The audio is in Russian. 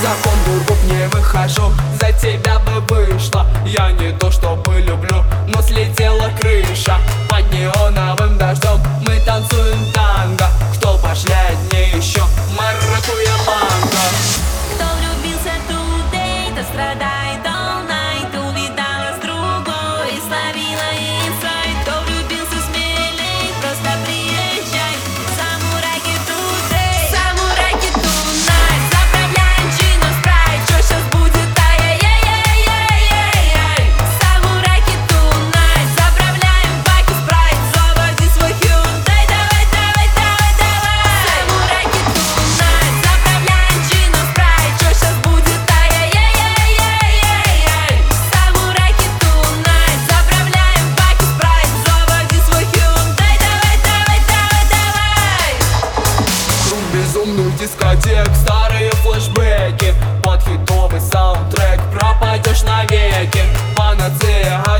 За контур не выхожу, за тебя бы вышла. Я не то чтобы люблю, но слетела крыша. Под неоновым дождем мы танцуем танго. Кто пошлет мне еще маракуйя манго? Кто влюбился today, то страдает all night. Улетала с другой и словила инсайт. Кто влюбился смелей, просто приезжай. Самурайки today, самурайки tonight. Заправляем джин и спрайт, что сейчас будет, ай-яй-яй-яй-яй-яй. Самурайки tonight, заправляем баки спрайт. Заводи свой Hyundai, давай, давай, давай, давай. Самурайки tonight, заправляем джин и спрайт, что сейчас будет, ай-яй-яй-яй-яй-яй. Самурайки tonight, заправляем баки спрайт. Заводи свой Hyundai, давай, давай, давай, давай. Круг безумных дискотек, старые флешбеки. Под хитовый саундтрек пропадешь навеки. Панацея